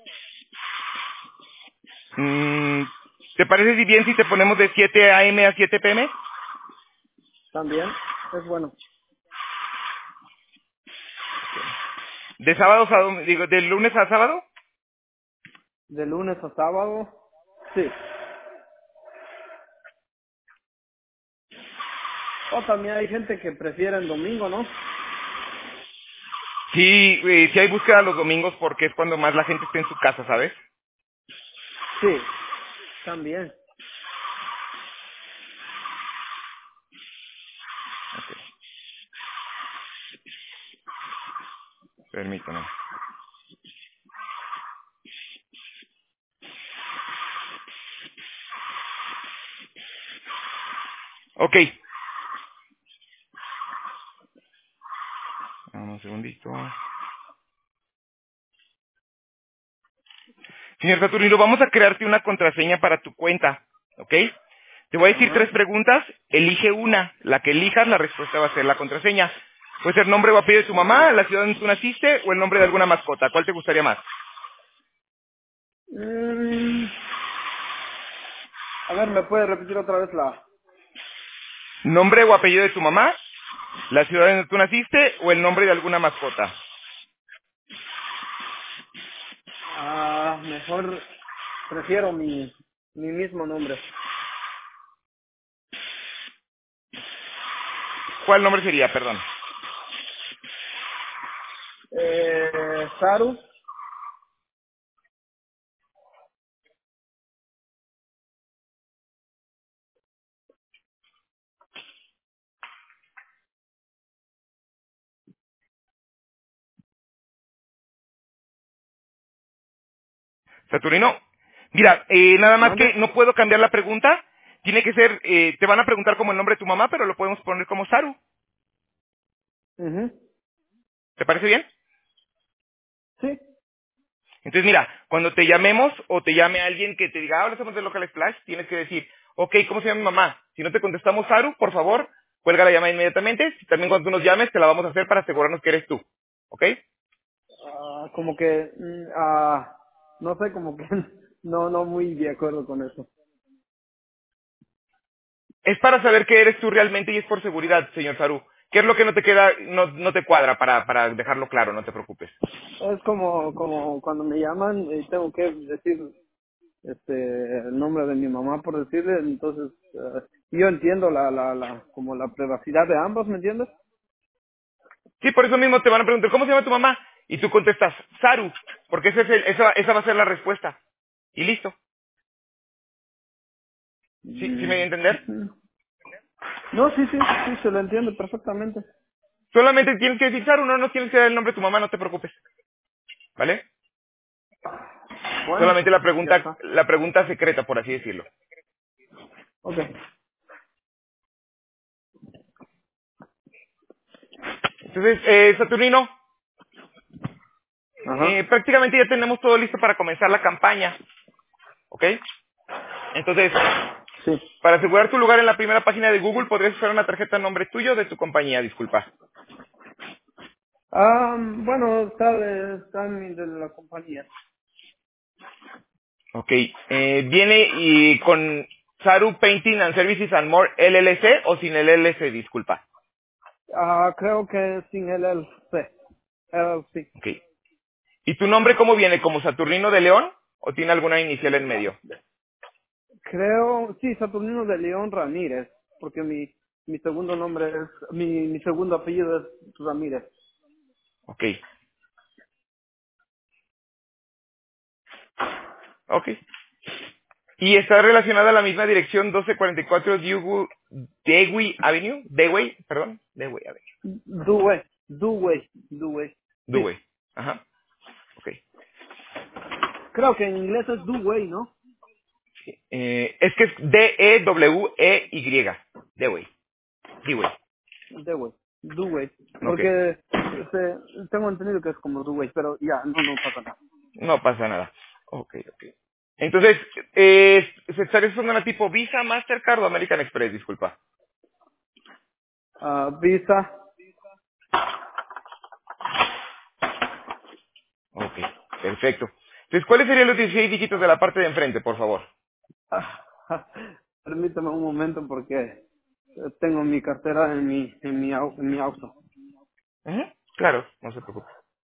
Mm, ¿Te parece si bien si te ponemos de 7 a.m. a 7 p.m.? también, es bueno, ¿De sábados a digo, de lunes a sábado? de lunes a sábado, sí. O también hay gente que prefiere el domingo, ¿no? Sí, sí hay búsqueda los domingos porque es cuando más la gente está en su casa, ¿sabes? Sí, también. Ok, permítame. Ok, dame un segundito. Señor Saturnino, vamos a crearte una contraseña para tu cuenta, ¿ok? Te voy a decir Ajá. 3 preguntas, elige una. La que elijas, la respuesta va a ser la contraseña. Puede ser nombre o apellido de tu mamá, la ciudad donde tú naciste o el nombre de alguna mascota. ¿Cuál te gustaría más? Mm, a ver, ¿me puede repetir otra vez la? ¿Nombre o apellido de tu mamá, la ciudad donde tú naciste o el nombre de alguna mascota? Mejor prefiero mi mismo nombre. ¿Cuál nombre sería, perdón? Saru. Saturnino, mira, nada más ¿Mande? que no puedo cambiar la pregunta. Tiene que ser, te van a preguntar como el nombre de tu mamá, pero lo podemos poner como Saru. Mhm. ¿Te parece bien? Sí. Entonces, mira, cuando te llamemos o te llame alguien que te diga, hola, somos de Local Splash, tienes que decir, ok, ¿cómo se llama mi mamá? Si no te contestamos Saru, por favor, cuelga la llamada inmediatamente. Si también cuando tú nos llames, te la vamos a hacer para asegurarnos que eres tú. ¿Ok? Como que, no sé, como que No, no muy de acuerdo con eso. Es para saber que eres tú realmente y es por seguridad, señor Saru. ¿Qué es lo que no te queda, no te cuadra para dejarlo claro? No te preocupes. Es como cuando me llaman y tengo que decir el nombre de mi mamá por decirle, entonces yo entiendo como la privacidad de ambos, ¿me entiendes? Sí, por eso mismo te van a preguntar, ¿cómo se llama tu mamá? Y tú contestas, Saru, porque esa va a ser la respuesta. Y listo. ¿Sí me Mm, voy a entender? ujú. No, sí, sí, sí, se lo entiendo perfectamente. Solamente tienes que decir Saru, no tienes que dar el nombre de tu mamá, no te preocupes. ¿Vale? Bueno, Solamente ya está. la pregunta secreta, por así decirlo. Ok. Entonces, Saturnino, Ajá. prácticamente ya tenemos todo listo para comenzar la campaña. ¿Ok? Entonces, Sí. para asegurar tu lugar en la primera página de Google, podrías usar una tarjeta a nombre tuyo o de tu compañía, disculpa. Bueno, está de la compañía. Ok. ¿Viene y con Saru Painting and Services and More LLC o sin el LLC, disculpa? Creo que sin el LLC. LLC. Ok. ¿Y tu nombre cómo viene? ¿Como Saturnino de León o tiene alguna inicial en medio? Creo, sí, Saturnino de León Ramírez, porque mi segundo nombre es, mi segundo apellido es Ramírez. Ok. Ok. ¿Y está relacionada a la misma dirección 1244 Dewey Avenue? Dewey Avenue. Dewey. Sí, Dewey. Ajá. Ok. creo que en inglés es Dewey, ¿no? Es que es Dewey. Dewey. Dewey. Dewey. Ok. Porque tengo entendido que es como Dewey, pero ya, no pasa nada. No pasa nada. Ok, ok. Entonces, ¿se estaría usando una tipo Visa, Mastercard o American Express? Disculpa. Visa. Ok, perfecto. Entonces, ¿cuáles serían los 16 dígitos de la parte de enfrente, por favor? Permítame un momento porque tengo mi cartera en mi auto. Ujú, claro, no se preocupe.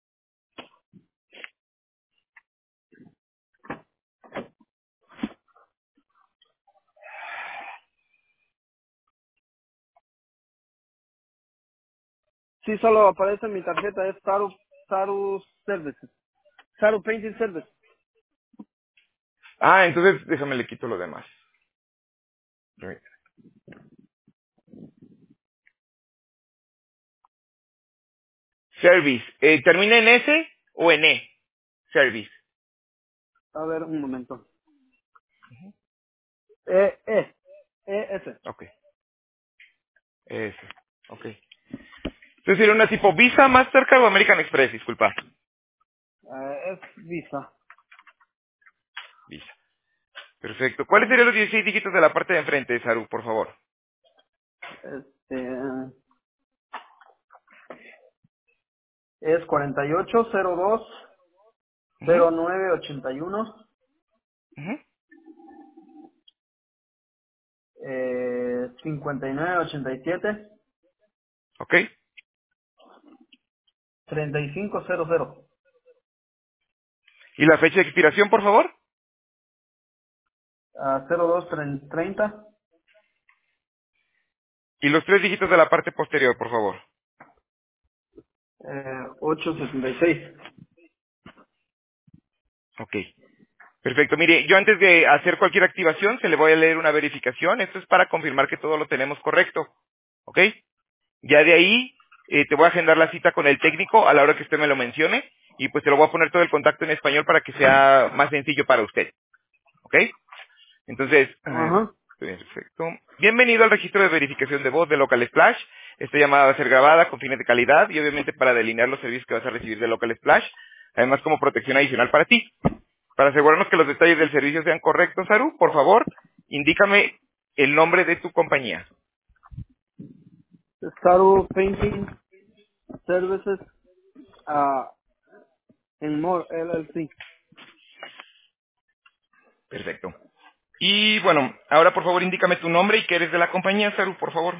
Sí, solo aparece en mi tarjeta, es Saru Services. Saru Painting Service. Ah, entonces déjame le quito lo demás. Service. ¿Termina en S o en E? Service. A ver, un momento. S. Ok. S. Ok. Entonces sería una tipo Visa, Mastercard o American Express, disculpa. Es Visa. Visa. Perfecto. ¿Cuáles serían los 16 dígitos de la parte de enfrente, Saru, por favor? Este, es 4802 Ujú, 0981 ujú. 5987 Ok. 3500 ¿Y la fecha de expiración, por favor? 0230 Y los tres dígitos de la parte posterior, por favor. 876. Ok. Perfecto. Mire, yo antes de hacer cualquier activación, se le voy a leer una verificación. Esto es para confirmar que todo lo tenemos correcto. ¿Ok? Ya de ahí, te voy a agendar la cita con el técnico a la hora que usted me lo mencione. Y pues te lo voy a poner todo el contacto en español para que sea más sencillo para usted. ¿Ok? Entonces, a ver, Ajá. perfecto. Bienvenido al registro de verificación de voz de Local Splash. Esta llamada va a ser grabada con fines de calidad y obviamente para delinear los servicios que vas a recibir de Local Splash. Además, como protección adicional para ti. Para asegurarnos que los detalles del servicio sean correctos, Saru, por favor, indícame el nombre de tu compañía. Saru Painting Services en More LLC. Perfecto. Y bueno, ahora por favor indícame tu nombre y que eres de la compañía, Saru, por favor.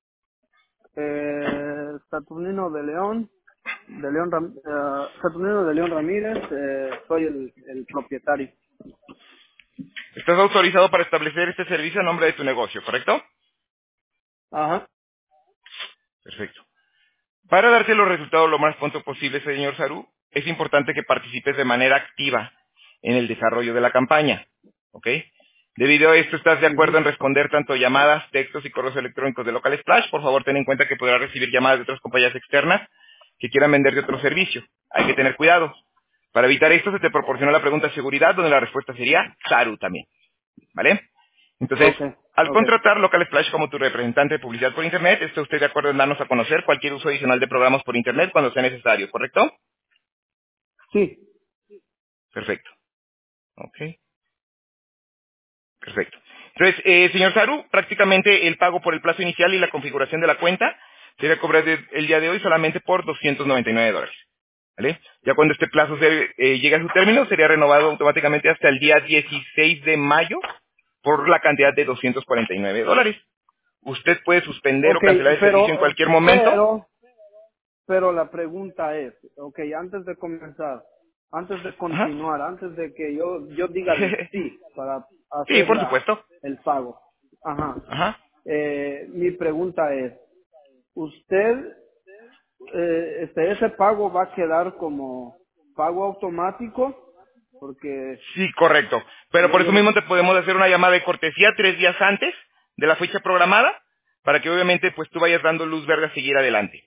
Saturnino de León, Saturnino de León Ramírez, soy el propietario. Estás autorizado para establecer este servicio a nombre de tu negocio, ¿correcto? Ajá. Perfecto. Para darte los resultados lo más pronto posible, señor Saru, es importante que participes de manera activa en el desarrollo de la campaña. ¿Ok? Debido a esto, ¿estás de acuerdo Ujú. en responder tanto llamadas, textos y correos electrónicos de Local Splash? Por favor, ten en cuenta que podrás recibir llamadas de otras compañías externas que quieran venderte otro servicio. Hay que tener cuidado. Para evitar esto, se te proporciona la pregunta de seguridad, donde la respuesta sería Saru también. ¿Vale? Entonces, Okay, al okay. contratar Local Splash como tu representante de publicidad por Internet, ¿está usted de acuerdo en darnos a conocer cualquier uso adicional de programas por Internet cuando sea necesario, correcto? Sí. Perfecto. Ok, perfecto. Entonces, señor Saru, prácticamente el pago por el plazo inicial y la configuración de la cuenta sería cobrar el día de hoy solamente por $299. ¿Vale? Ya cuando este plazo llegue a su término, sería renovado automáticamente hasta el día 16 de mayo por la cantidad de $249. Usted puede suspender o Okay, cancelar el servicio en cualquier momento. pero la pregunta es, okay, antes de Ajá. continuar, antes de que yo diga el sí para Sí, hacer por supuesto. el pago. Ajá. Ajá. Mi pregunta es, ¿usted, ese pago va a quedar como pago automático? Porque Sí, correcto. Pero por yo eso no, mismo te podemos hacer una llamada de cortesía 3 días antes de la fecha programada para que obviamente pues tú vayas dando luz verde a seguir adelante.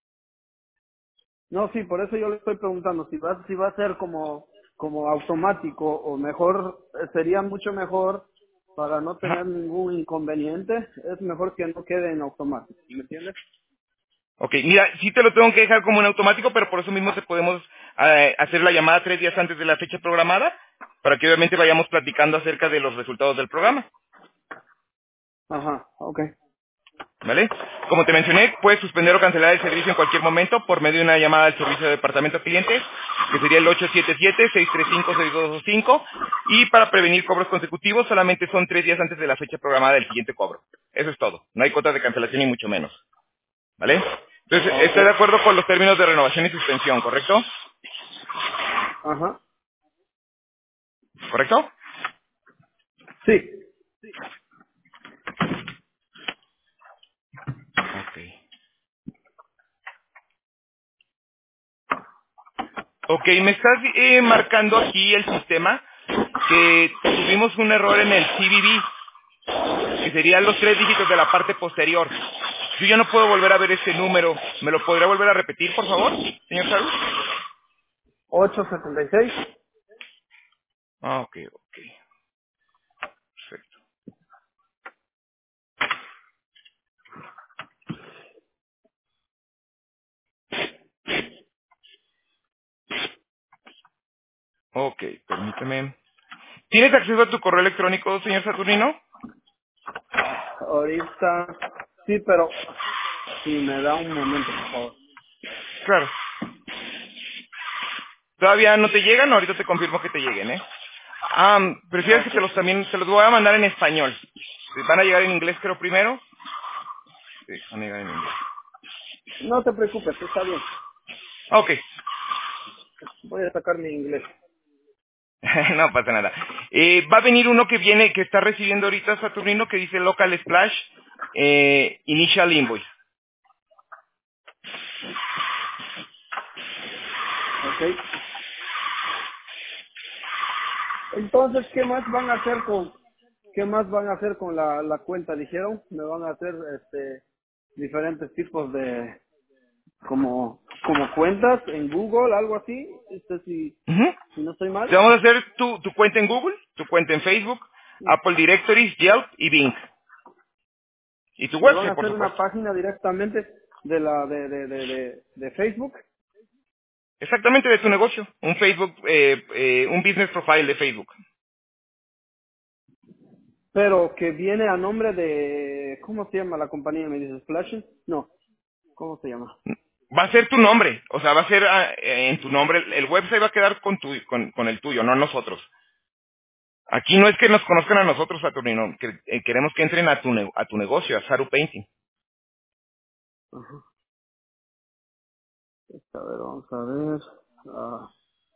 no, sí, por eso yo le estoy preguntando si va a ser como automático o mejor, sería mucho mejor para no tener Ajá. ningún inconveniente, es mejor que no quede en automático, ¿me entiendes? Ok, mira, sí te lo tengo que dejar como en automático, pero por eso mismo te podemos hacer la llamada 3 días antes de la fecha programada para que obviamente vayamos platicando acerca de los resultados del programa. Ajá, okay. ¿Vale? Como te mencioné, puedes suspender o cancelar el servicio en cualquier momento por medio de una llamada al servicio de departamento de clientes, que sería el 877-635-6225, y para prevenir cobros consecutivos solamente son 3 días antes de la fecha programada del siguiente cobro. Eso es todo. No hay cuotas de cancelación ni mucho menos. ¿Vale? Entonces, está Okay. de acuerdo con los términos de renovación y suspensión, ¿correcto? Ajá. ¿Correcto? Sí. Ok. Ok, me estás marcando aquí el sistema que tuvimos un error en el CVV, que serían los 3 dígitos de la parte posterior. Yo ya no puedo volver a ver ese número. ¿Me lo podría volver a repetir, por favor, señor Saru? 876. Ah, ok, ok. Perfecto. Ok, permíteme. ¿Tienes acceso a tu correo electrónico, señor Saturnino? Ahorita, sí, pero si me da un momento, por favor. Claro. ¿Todavía no te llegan o ahorita te confirmo que te lleguen, eh? ¿Prefieres que Okay. también se los voy a mandar en español? ¿Van a llegar en inglés, creo, primero? Sí, van a llegar en inglés. No te preocupes, está bien. Ok. Voy a sacar mi inglés. No pasa nada. Va a venir uno que viene, que está recibiendo ahorita Saturnino, que dice Local Splash Initial Invoice. Okay. Entonces, qué más van a hacer con la cuenta? Dijeron, me van a hacer diferentes tipos de como cuentas en Google, algo así. Ujú. Si no estoy mal, Te vamos a hacer tu cuenta en Google, tu cuenta en Facebook, Apple Directories, Yelp y Bing. Y tu me van a website, por hacer una supuesto. página directamente de la de Facebook, Exactamente de tu negocio. Un Facebook, un business profile de Facebook. pero que viene a nombre de, ¿cómo se llama la compañía? Me dices Flash, no, ¿cómo se llama? Va a ser tu nombre, o sea, va a ser en tu nombre. El website va a quedar con el tuyo, no nosotros. Aquí no es que nos conozcan a nosotros, Saturnino, que, queremos que entren a a tu negocio, a Saru Painting. Ajá. A ver, vamos a ver. Ah,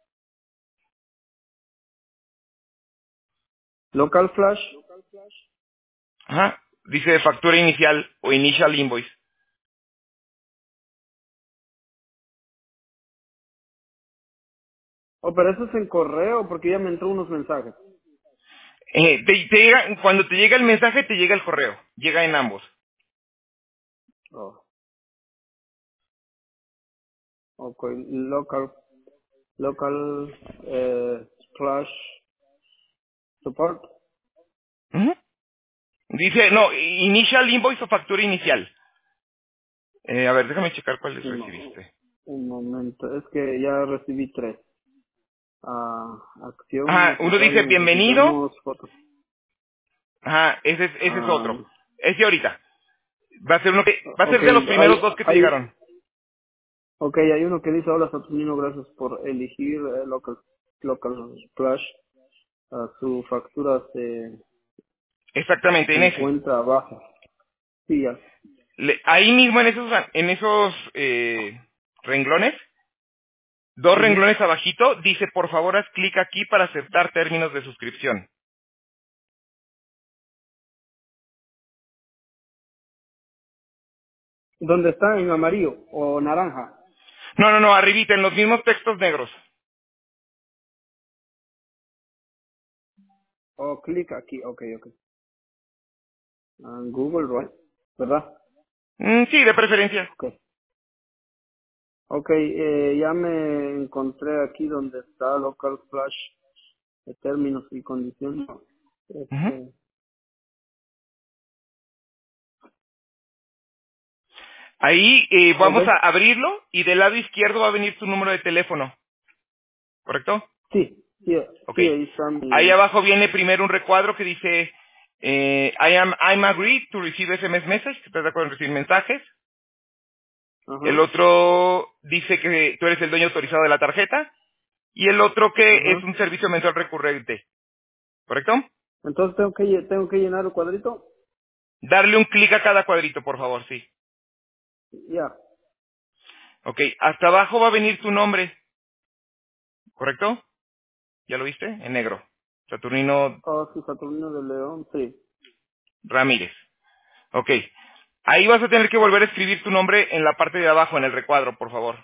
local flash. Ajá. Dice factura inicial o initial invoice. Oh, pero eso es en correo porque ya me entró unos mensajes. Cuando te llega el mensaje, te llega el correo. Llega en ambos. Oh, ok. Local flash support. Ujú. Dice, no, initial invoice o factura inicial. A ver, déjame checar cuáles No, recibiste. un momento. Es que ya recibí tres. Acción Ajá, uno dice necesaria. bienvenido. Necesitamos fotos. Ajá, ese es Ah, otro. Ese ahorita. Va a ser ok, de los primeros dos que te llegaron. hay uno que dice: hola Saturnino, gracias por elegir local flash. Su factura Exactamente, se en ese. encuentra abajo. Sí, ya. Ahí mismo en esos renglones, dos Ujú. renglones abajito, dice por favor haz clic aquí para aceptar términos de suscripción. ¿Dónde está? ¿En amarillo o naranja? No, no, no, arribita, en los mismos textos negros. O clic aquí, ok. Google, right? ¿Verdad? Sí, de preferencia. Ok. Ok, ya me encontré aquí donde está local flash de términos y condiciones. Ujú. Este, Ahí ok, vamos a abrirlo y del lado izquierdo va a venir tu número de teléfono, ¿correcto? Ok. sí, ahí está Ahí mi... abajo viene primero un recuadro que dice I'm agreed to receive SMS message, que estás de acuerdo en recibir mensajes. El Ajá, otro dice que tú eres el dueño autorizado de la tarjeta. Y el otro que es ajá. un servicio mensual recurrente, ¿correcto? Entonces tengo que llenar el cuadrito. Darle un clic a cada cuadrito, por favor, sí. Ya. Ok, hasta abajo va a venir tu nombre, ¿correcto? ¿Ya lo viste? En negro. Saturnino Oh, sí, Saturnino de León, sí. Ramírez. Ok. Ahí vas a tener que volver a escribir tu nombre en la parte de abajo, en el recuadro, por favor.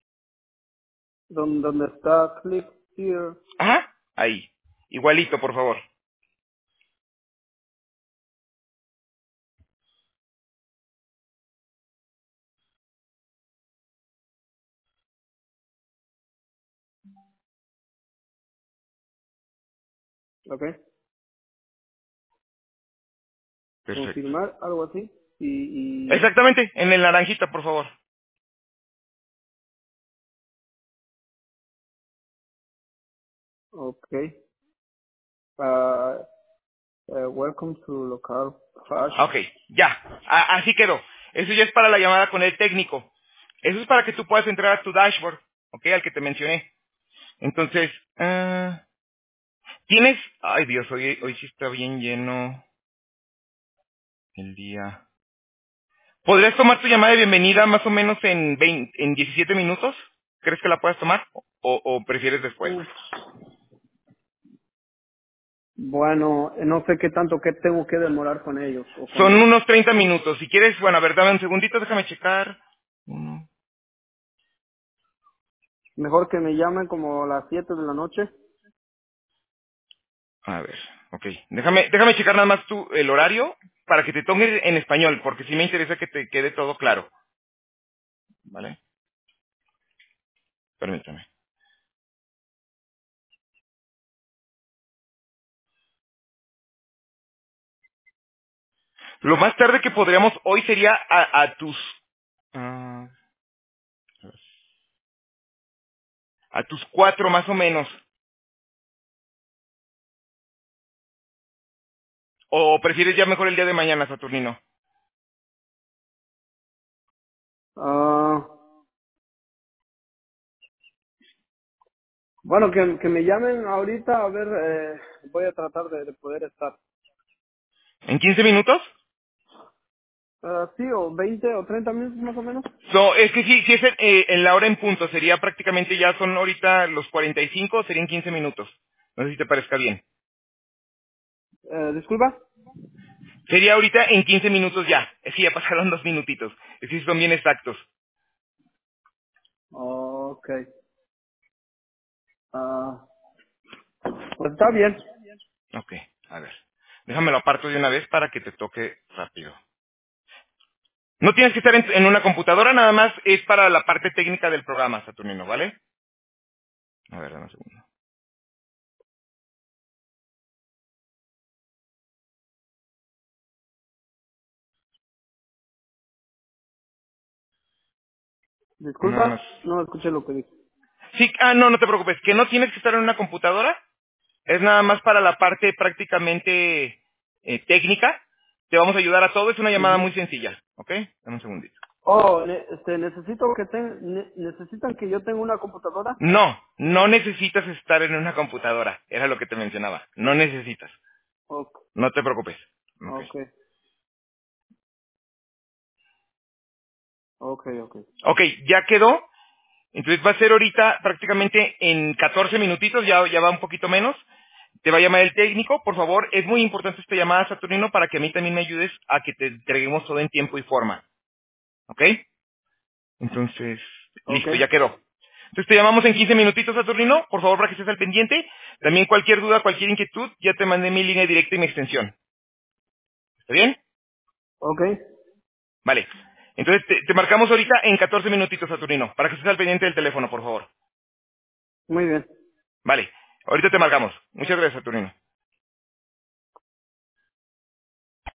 Donde está click here. Ajá. Ahí. Igualito, por favor. Ok. Perfecto. Confirmar, algo así. Y Exactamente, en el naranjita, por favor. ok. Ah, welcome to local flash. Ok, ya. Así quedó. Eso ya es para la llamada con el técnico. Eso es para que tú puedas entrar a tu dashboard, ok, al que te mencioné. Entonces, tienes... Ay Dios, hoy sí está bien lleno el día. ¿Podrías tomar tu llamada de bienvenida más o menos en 17 minutos? ¿Crees que la puedas tomar? ¿O prefieres después? Uf. Bueno, no sé qué tanto que tengo que demorar con ellos o Son con... unos 30 minutos. Si quieres, bueno, a ver, dame un segundito, déjame checar. Uno. Mejor que me llamen como a las 7 de la noche. A ver, ok. Déjame checar nada más el horario para que te tome en español, porque sí me interesa que te quede todo claro. ¿Vale? Permítame. Lo más tarde que podríamos hoy sería ah, a tus 4 más o menos. ¿O prefieres ya mejor el día de mañana, Saturnino? Ah, bueno, que me llamen ahorita a ver. voy a tratar de poder estar. ¿En 15 minutos? Sí, o 20 o 30 minutos más o menos. No, es que sí, si es en la hora en punto, sería prácticamente ya son ahorita los 45, serían 15 minutos. No sé si te parezca bien. Disculpa. Sería ahorita en 15 minutos ya. Es que ya pasaron 2 minutitos. Es que son bien exactos. Ok. Ah, pues está bien. Ok, a ver. Déjame lo aparto de una vez para que te toque rápido. No tienes que estar en una computadora, nada más es para la parte técnica del programa, Saturnino, ¿vale? A ver, dame un segundo. Nada más. Disculpa, no escuché lo que dije. Sí, no, no te preocupes, que no tienes que estar en una computadora, es nada más para la parte prácticamente técnica. Te vamos a ayudar a todo, es una llamada Ujú. muy sencilla, ¿ok? Dame un segundito. Oh, necesito necesitan que yo tenga una computadora. No, no necesitas estar en una computadora, era lo que te mencionaba. No necesitas, Ok, no te preocupes. Ok. ok, ok, ok. Ok, ya quedó. Entonces va a ser ahorita prácticamente en 14 minutitos, ya va un poquito menos. Te va a llamar el técnico, por favor. Es muy importante esta llamada, Saturnino, para que a mí también me ayudes a que te entreguemos todo en tiempo y forma. ¿Ok? Entonces, Ok, listo, ya quedó. Entonces te llamamos en 15 minutitos, Saturnino. Por favor, para que estés al pendiente. También cualquier duda, cualquier inquietud, ya te mandé mi línea directa y mi extensión. ¿Está bien? ok. Vale. Entonces te marcamos ahorita en 14 minutitos, Saturnino, para que estés al pendiente del teléfono, por favor. Muy bien. Vale. Ahorita te marcamos. Muchas gracias, Saturnino.